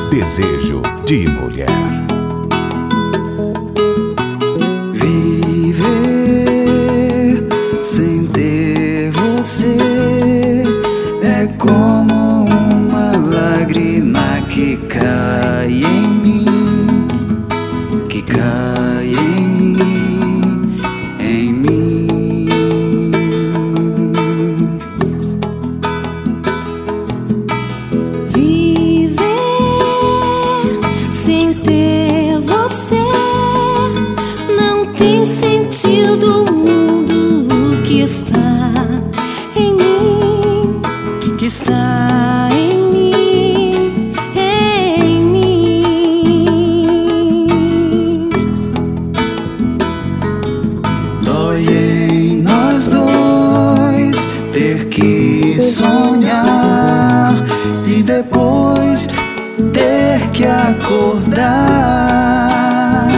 Desejo de Mulher. Viver sem ter você é como uma lágrima que cai em mim, que cai em mim. Viver sem ter você não tem sentido. O mundo que está em mim, que está em mim, em mim. Dói em nós dois ter que sonhar e depois ter que acordar.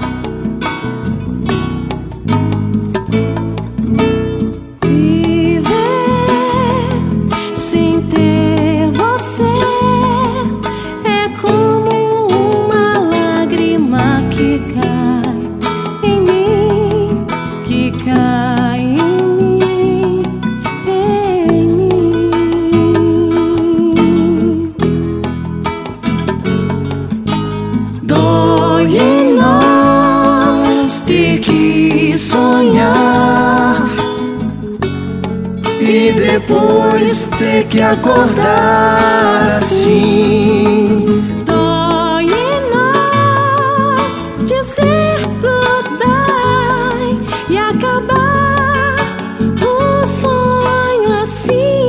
Viver sem ter você é como uma lágrima que cai em mim, que cai em mim, em mim. Dói em nós ter que sonhar e depois ter que acordar assim. Dói em nós dizer goodbye e acabar o sonho assim.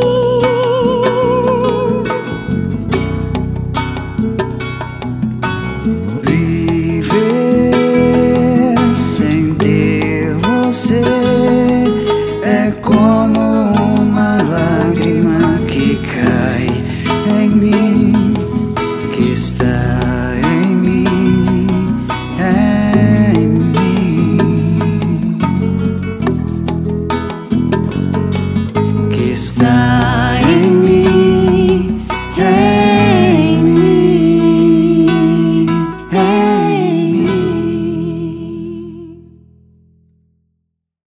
Viver sem ter você